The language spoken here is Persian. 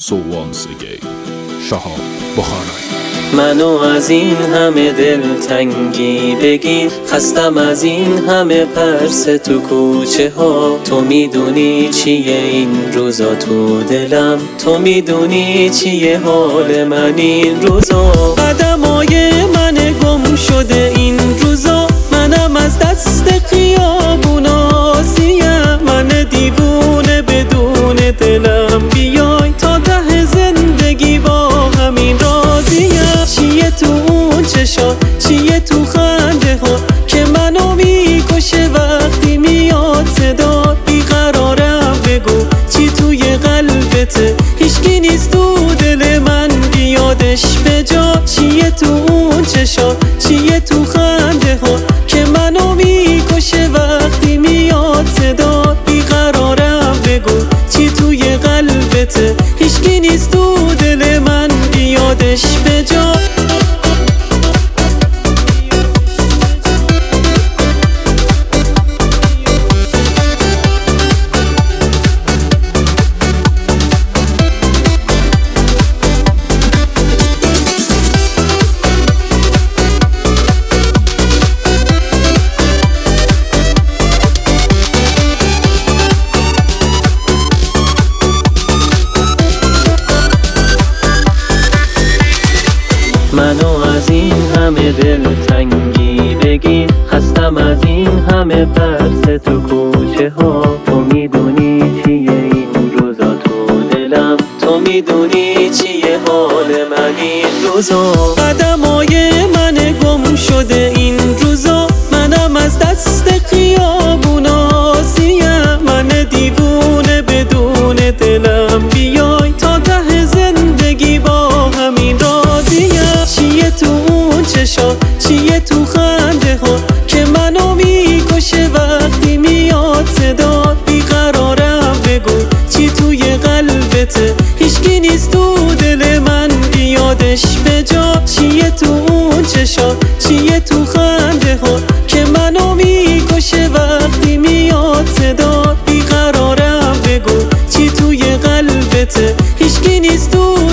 So once again شهاب بخارایی. منو از این همه دلتنگی بگیر، خستم از این همه پرس تو کوچه ها. تو میدونی چیه این روزا تو دلم، تو میدونی چیه حال من این روزا. قدمای من گم شده این روزا، منم از دست خیابونا سیم. من دیوونه بدون دلم، بیای تا ته زندگی با همین راضیم. چیه تو اون چشات، چیه تو خنده ها که منو میکشه وقتی میاد صدا. بیقرارم بگو چی توی قلبته، هیچکی نیست تو دل من بیادش به جا. چیه تو اون چشات، چیه تو خنده ها که منو میکشه وقتی میاد صدا. بیقرارم بگو چی توی قلبته، هیچکی نیست تو دل من بیادش به جا. منو از این همه دلتنگی بگیر، خستم از این همه پرس تو کوچه ها. تو میدونی چیه این روزا تو دلم، تو میدونی چیه حال من این روزا. قدمای من گم شده این روزا، منم از دست خیابونا سیم. من دیوونه بدون دلم، بیای تا ته زندگی با همین راضیم. چیه تو اون چشات، چیه تو خنده ها که منو میکشه وقتی میاد صدا. بیقرارم بگو چی توی قلبته، هیچکی نیست تو دل من بیادش به جا. چیه تو اون چشات، چیه تو خنده ها که منو میکشه وقتی میاد صدا. بیقرارم بگو چی توی قلبته، هیچکی نیست تو